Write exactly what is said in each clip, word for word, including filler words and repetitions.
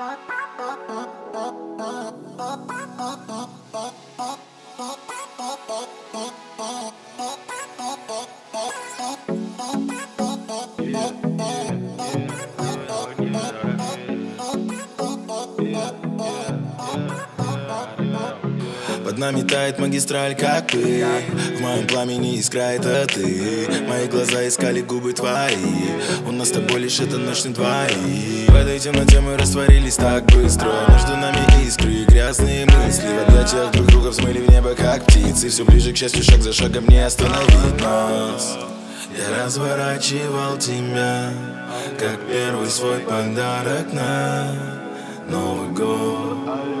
Под нами тает магистраль, как пыль. В моем пламени искра — это ты. Мои глаза искали губы твои. У нас с тобой лишь это ночь на двоих. В этой темноте мы растворились так быстро. Между нами искры и грязные мысли. В объятиях друг друга взмыли в небо, как птицы. Все ближе, к счастью, шаг за шагом не остановить нас. Я разворачивал тебя, как первый свой подарок на Новый год.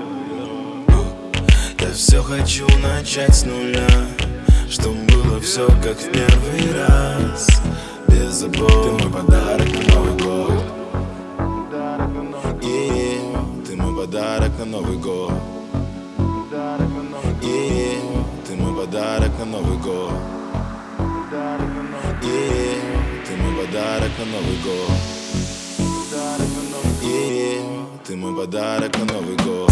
Я все хочу начать с нуля, чтоб было все как в первый раз, без забот. Ты мой подарок на Новый год. И ты мой подарок на Новый год. И ты мой подарок на Новый год. И ты мой подарок на Новый год. И ты мой подарок на Новый год.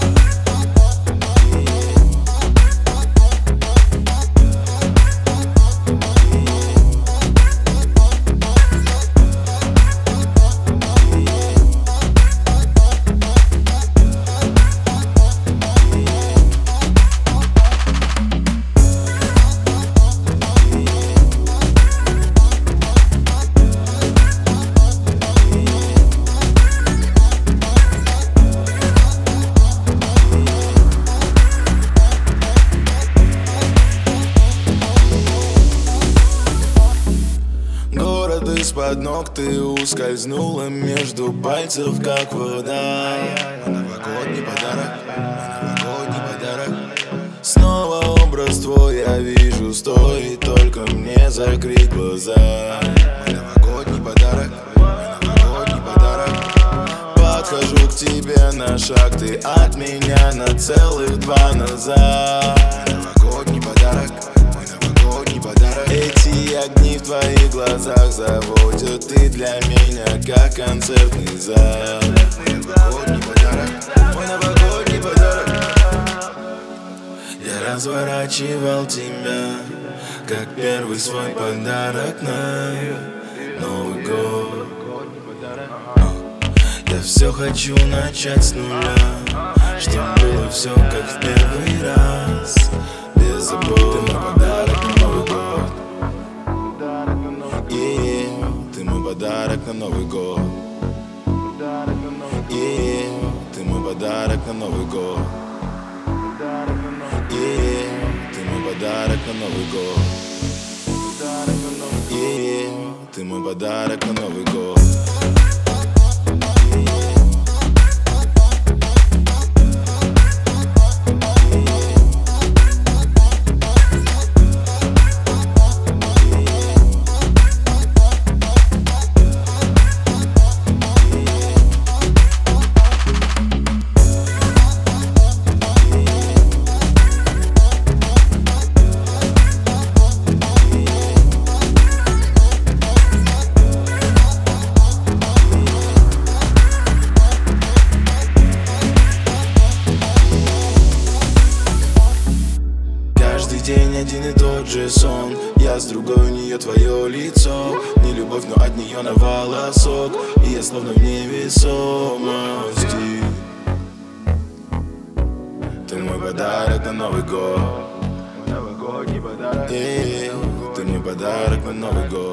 Из-под ног ты ускользнула между пальцев, как вода. Мой новогодний подарок, мой новогодний подарок. Снова образ твой я вижу, стоит только мне закрыть глаза. Мой новогодний подарок, мой новогодний подарок. Подхожу к тебе на шаг, ты от меня на целых два назад. Мой новогодний подарок, мой новогодний подарок. Эти огни в твоих глазах заводят, ты для меня как концертный зал. Мой новогодний подарок, мой новогодний подарок. Я разворачивал тебя, как первый свой подарок на Новый год. Я все хочу начать с нуля, чтоб было все как в первый раз, без забот. Ты мой подарок на Новый год. И ты мой подарок на Новый год. И ты мой подарок на Новый год. И ты мой подарок на Новый год. И ты мой подарок на Новый год. День один и тот же сон. Я с другой, у нее твое лицо. Не любовь, но от нее на волосок. И я словно в невесомости. Ты мой подарок на Новый год. И ты мой подарок на Новый год.